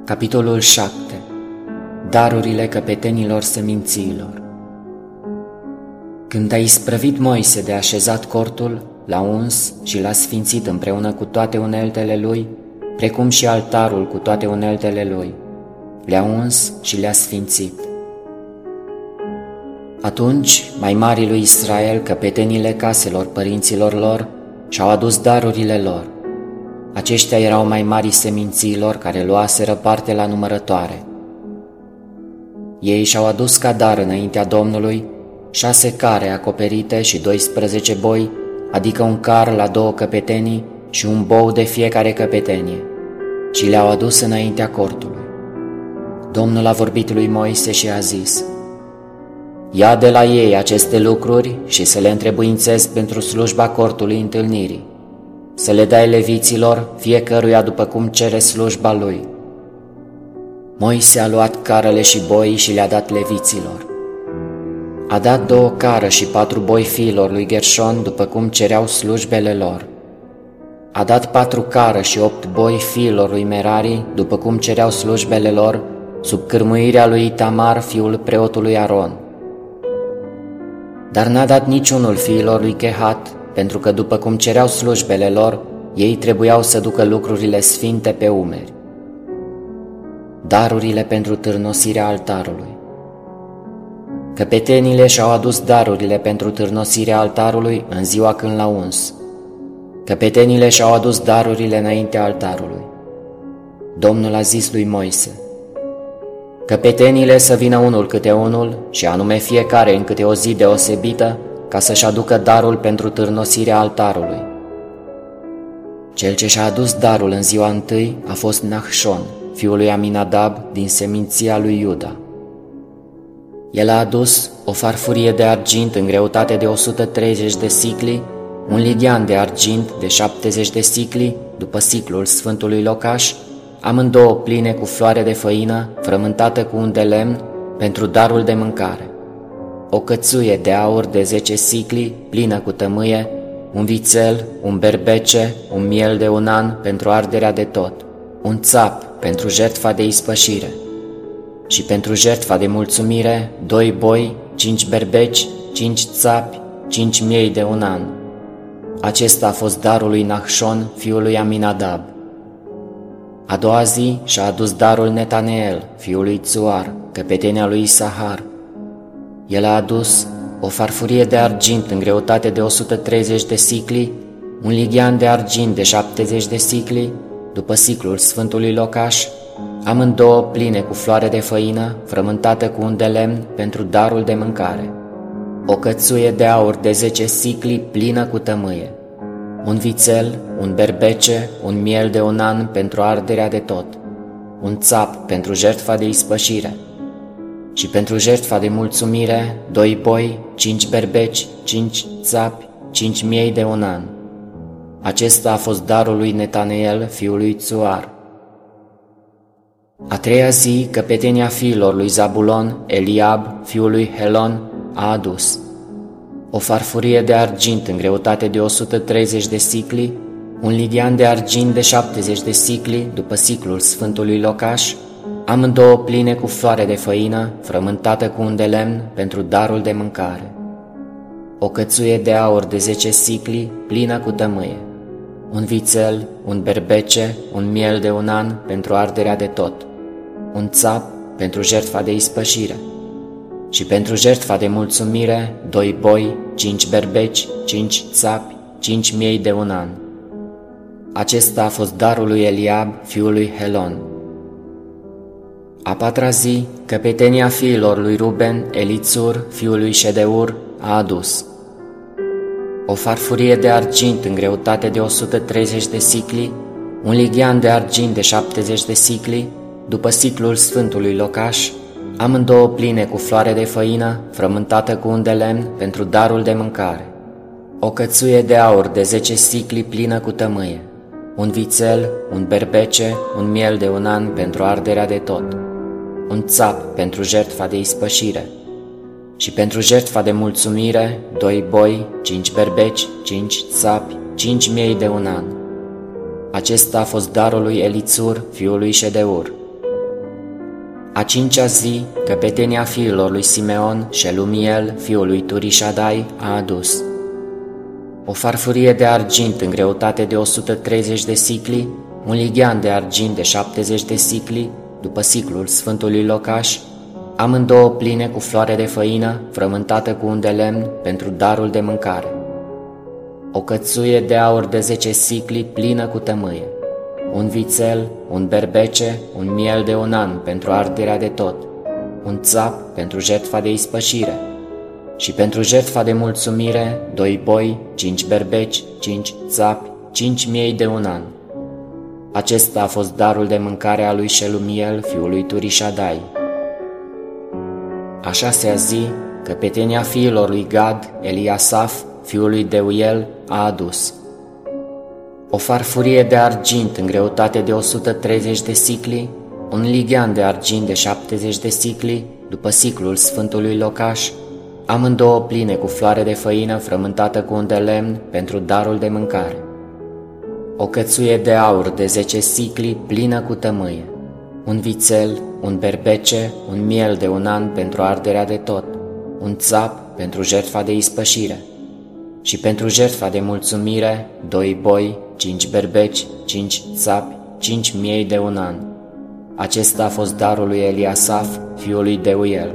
Capitolul 7. Darurile căpetenilor semințiilor. Când a isprăvit Moise de așezat cortul, l-a uns și l-a sfințit împreună cu toate uneltele lui, precum și altarul cu toate uneltele lui. Le-a uns și le-a sfințit. Atunci, mai marii lui Israel, căpetenile caselor părinților lor, și-au adus darurile lor. Aceștia erau mai marii semințiilor care luaseră parte la numărătoare. Ei și-au adus ca dar înaintea Domnului 6 care acoperite și 12 boi, adică un car la 2 căpetenii și un bou de fiecare căpetenie, și le-au adus înaintea cortului. Domnul a vorbit lui Moise și a zis: Ia de la ei aceste lucruri și să le întrebuințezi pentru slujba cortului întâlnirii, să le dai leviților, fiecăruia după cum cere slujba lui. Moise a luat carele și boii și le-a dat leviților. A dat 2 cară și 4 boi fiilor lui Gershon după cum cereau slujbele lor. A dat 4 cară și 8 boi fiilor lui Merari după cum cereau slujbele lor, sub cârmuirea lui Itamar, fiul preotului Aron. Dar n-a dat niciunul fiilor lui Kehat, pentru că după cum cereau slujbele lor, ei trebuiau să ducă lucrurile sfinte pe umeri. Darurile pentru târnosirea altarului. Căpetenile și-au adus darurile pentru târnosirea altarului în ziua când l-au uns. Căpetenile și-au adus darurile înaintea altarului. Domnul a zis lui Moise: Căpetenile să vină unul câte unul, și anume fiecare în câte o zi deosebită, ca să-și aducă darul pentru târnosirea altarului. Cel ce și-a adus darul în ziua întâi a fost Nahshon, fiul lui Aminadab, din seminția lui Iuda. El a adus o farfurie de argint în greutate de 130 de sicli, un lighean de argint de 70 de sicli, după siclul sfântului locaș, amândouă pline cu floare de făină, frământată cu un de lemn, pentru darul de mâncare. O cățuie de aur de 10 sicli, plină cu tămâie, un vițel, un berbece, un miel de un an pentru arderea de tot, un țap pentru jertfa de ispășire și pentru jertfa de mulțumire 2 boi, 5 berbeci, 5 țapi, 5 miei de un an. Acesta a fost darul lui Nahshon, fiul lui Aminadab. A doua zi și-a adus darul Netaneel, fiul lui Tzuar, căpetenia lui Isahar. El a adus o farfurie de argint în greutate de 130 de sicli, un lighean de argint de 70 de sicli, după siclul sfântului locaș, amândouă pline cu floare de făină, frământată cu un de lemn pentru darul de mâncare. O cățuie de aur de 10 sicli, plină cu tămâie. Un vițel, un berbece, un miel de un an pentru arderea de tot, un țap pentru jertfa de ispășire și pentru jertfa de mulțumire 2 boi, 5 berbeci, 5 țapi, 5 miei de un an. Acesta a fost darul lui Netaneel, fiul lui Tzuar. A treia zi, căpetenia fiilor lui Zabulon, Eliab, fiul lui Helon, a adus o farfurie de argint în greutate de 130 de sicli, un lighean de argint de 70 de sicli, după siclul sfântului locaș, amândouă pline cu floare de făină, frământată cu un de lemn pentru darul de mâncare. O cățuie de aur de 10 sicli, plină cu tămâie. Un vițel, un berbece, un miel de un an pentru arderea de tot, un țap pentru jertfa de ispășire și pentru jertfa de mulțumire 2 boi, 5 berbeci, 5 țapi, 5 miei de un an. Acesta a fost darul lui Eliab, fiul lui Helon. A patra zi, căpetenia fiilor lui Ruben, Elițur, fiul lui Ședeur, a adus o farfurie de argint în greutate de 130 de sicli, un lighean de argint de 70 de sicli, după siclul sfântului locaș, amândouă pline cu floare de făină, frământată cu un de lemn pentru darul de mâncare. O cățuie de aur de 10 sicli, plină cu tămâie. Un vițel, un berbece, un miel de un an pentru arderea de tot. Un țap pentru jertfa de ispășire și pentru jertfa de mulțumire 2 boi, 5 berbeci, 5 țapi, 5 miei de un an. Acesta a fost darul lui Elițur, fiul lui Ședeur. A cincea zi, căpetenia fiilor lui Simeon, Shelumiel, fiul lui Turișadai, a adus o farfurie de argint în greutate de 130 de sicli, un lighean de argint de 70 de sicli, după siclul sfântului locaș, amândouă pline cu floare de făină, frământată cu un de lemn pentru darul de mâncare. O cățuie de aur de 10 sicli plină cu tămâie, un vițel, un berbece, un miel de un an pentru arderea de tot, un țap pentru jertfa de ispășire și pentru jertfa de mulțumire 2 boi, 5 berbeci, 5 țapi, 5 miei de un an. Acesta a fost darul de mâncare a lui Shelumiel, fiul lui Turișadai. A șasea zi, căpetenia fiilor lui Gad, Eliasaf, fiul lui Deuel, a adus o farfurie de argint în greutate de 130 de sicli, un lighean de argint de 70 de sicli, după siclul sfântului locaș, amândouă pline cu floare de făină frământată cu un de lemn pentru darul de mâncare. O cățuie de aur de 10 sicli plină cu tămâie, un vițel, un berbece, un miel de un an pentru arderea de tot, un țap pentru jertfa de ispășire și pentru jertfa de mulțumire 2 boi, 5 berbeci, 5 țapi, 5 miei de un an. Acesta a fost darul lui Eliasaf, fiul lui Deuel.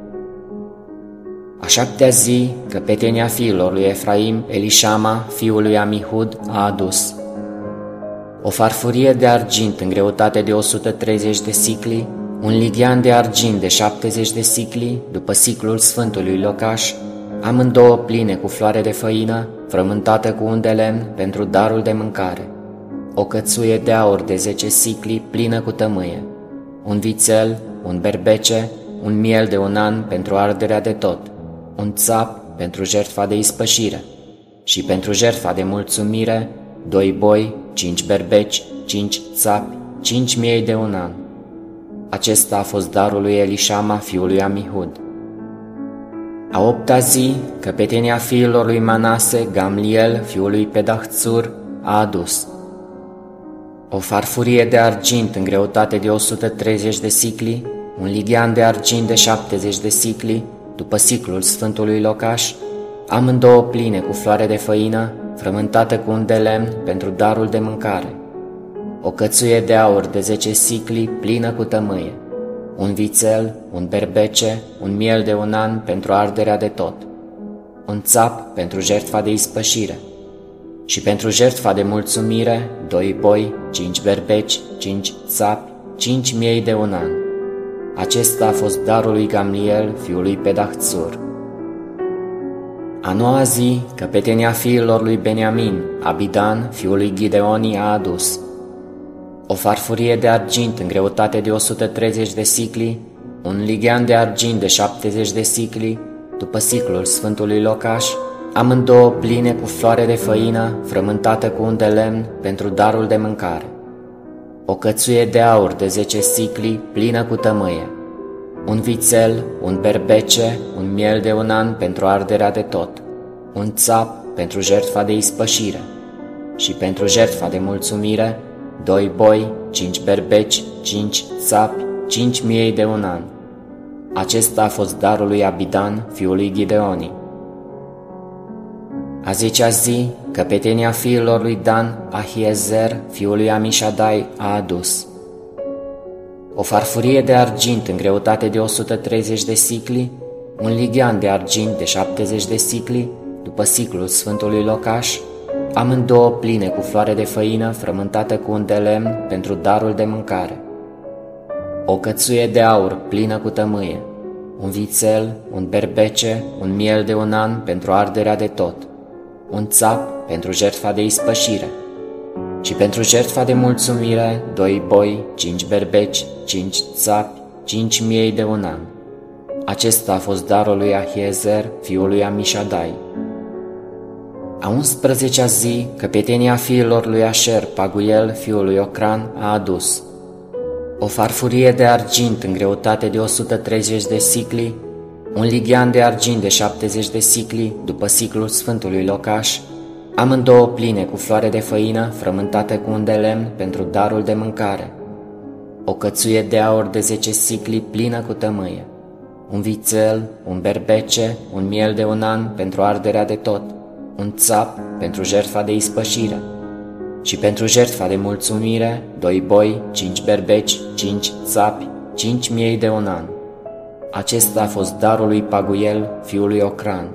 A șaptea zi, căpetenia fiilor lui Efraim, Elișama, fiul lui Amihud, a adus o farfurie de argint în greutate de 130 de sicli, un lighean de argint de 70 de sicli, după siclul sfântului locaș, amândouă pline cu floare de făină, frământată cu un de lemn pentru darul de mâncare, o cățuie de aur de 10 sicli plină cu tămâie, un vițel, un berbece, un miel de un an pentru arderea de tot, un țap pentru jertfa de ispășire și pentru jertfa de mulțumire 2 boi, 5 berbeci, 5 țapi, 5 miei de un an. Acesta a fost darul lui Elișama, fiul lui Amihud. A opta zi, căpetenia fiilor lui Manase, Gamliel, fiul lui Pedahțur, a adus o farfurie de argint în greutate de 130 de sicli, un lighean de argint de 70 de sicli, după siclul sfântului locaș, amândouă pline cu floare de făină, frământată cu un de lemn pentru darul de mâncare, o cățuie de aur de 10 sicli plină cu tămâie, un vițel, un berbece, un miel de un an pentru arderea de tot, un țap pentru jertfa de ispășire și pentru jertfa de mulțumire 2 boi, 5 berbeci, 5 țapi, 5 miei de un an. Acesta a fost darul lui Gamliel, fiul lui Pedahțur. A noua zi, căpetenia fiilor lui Beniamin, Abidan, fiul lui Gideoni, a adus o farfurie de argint în greutate de 130 de sicli, un lighean de argint de 70 de sicli, după siclul sfântului locaș, amândouă pline cu floare de făină, frământată cu un de lemn pentru darul de mâncare, o cățuie de aur de 10 sicli plină cu tămâie, un vițel, un berbece, un miel de un an pentru arderea de tot, un țap pentru jertfa de ispășire și pentru jertfa de mulțumire 2 boi, 5 berbeci, 5 țapi, 5 miei de un an. Acesta a fost darul lui Abidan, fiul lui Gideoni. A 10-a zi, căpetenia fiilor lui Dan, Ahiezer, fiul lui Amișadai, a adus o farfurie de argint în greutate de 130 de sicli, un lighean de argint de 70 de sicli, după siclul sfântului locaș, amândouă pline cu floare de făină frământată cu un de lemn pentru darul de mâncare, o cățuie de aur plină cu tămâie, un vițel, un berbece, un miel de un an pentru arderea de tot, un țap pentru jertfa de ispășire și pentru jertfa de mulțumire 2 boi, 5 berbeci, 5 țapi, 5 miei de un an. Acesta a fost darul lui Ahiezer, fiul lui Amișadai. A 11-a zi, căpetenia fiilor lui Asher, Paguel, fiul lui Ocran, a adus o farfurie de argint în greutate de 130 de sicli, un lighean de argint de 70 de sicli, după siclul sfântului locaș, amândouă pline cu floare de făină frământată cu un de lemn pentru darul de mâncare, o cățuie de aur de 10 sicli plină cu tămâie, un vițel, un berbece, un miel de un an pentru arderea de tot, un țap pentru jertfa de ispășire și pentru jertfa de mulțumire 2 boi, 5 berbeci, 5 țapi, 5 miei de un an. Acesta a fost darul lui Paguiel, fiul lui Ocran.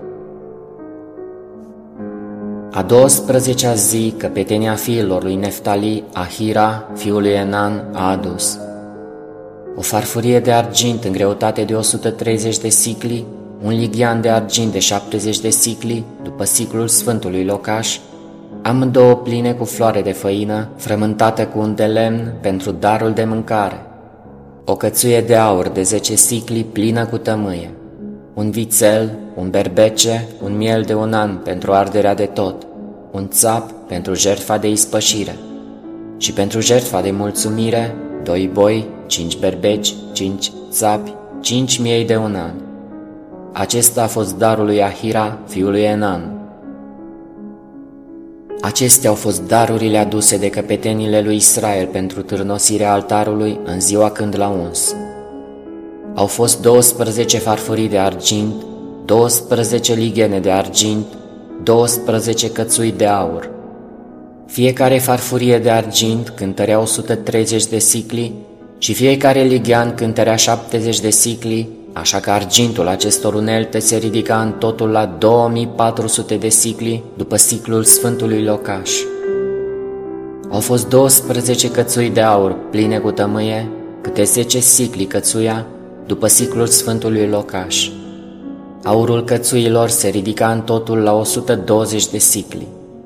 A 12-a zi, căpetenia fiilor lui Neftali, Ahira, fiul lui Enan, a adus o farfurie de argint în greutate de 130 de sicli, un lighean de argint de 70 de sicli, după siclul sfântului locaș, amândouă pline cu floare de făină, frământată cu un de lemn pentru darul de mâncare, o cățuie de aur de 10 sicli plină cu tămâie, un vițel, un berbece, un miel de un an pentru arderea de tot, un țap pentru jertfa de ispășire și pentru jertfa de mulțumire 2 boi, 5 berbeci, 5 țapi, 5 miei de un an. Acesta a fost darul lui Ahira, fiul lui Enan. Acestea au fost darurile aduse de căpetenile lui Israel pentru târnosirea altarului în ziua când l-a uns. Au fost 12 farfurii de argint, 12 lighene de argint, 12 cățui de aur. Fiecare farfurie de argint cântărea 130 de sicli și fiecare lighean cântărea 70 de sicli, așa că argintul acestor unelte se ridica în totul la 2400 de sicli după siclul sfântului locaș. Au fost 12 cățui de aur pline cu tămâie, câte 10 sicli cățuia, după siclul sfântului locaș. Aurul cățuilor se ridica în totul la 120 de sicli.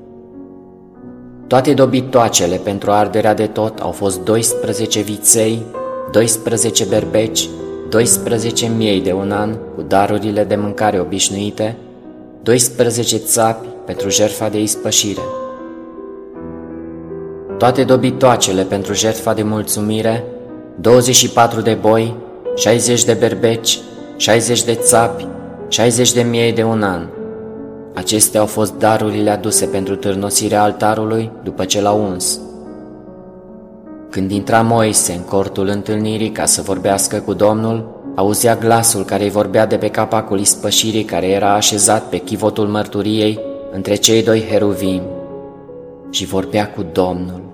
Toate dobitoacele pentru arderea de tot au fost 12 viței, 12 berbeci, 12 miei de un an cu darurile de mâncare obișnuite, 12 țapi pentru jertfa de ispășire. Toate dobitoacele pentru jertfa de mulțumire, 24 de boi, 60 de berbeci, 60 de țapi, 60 de miei de un an. Acestea au fost darurile aduse pentru târnosirea altarului după ce l-au uns. Când intra Moise în cortul întâlnirii ca să vorbească cu Domnul, auzea glasul care îi vorbea de pe capacul ispășirii care era așezat pe chivotul mărturiei între cei 2 heruvimi și vorbea cu Domnul.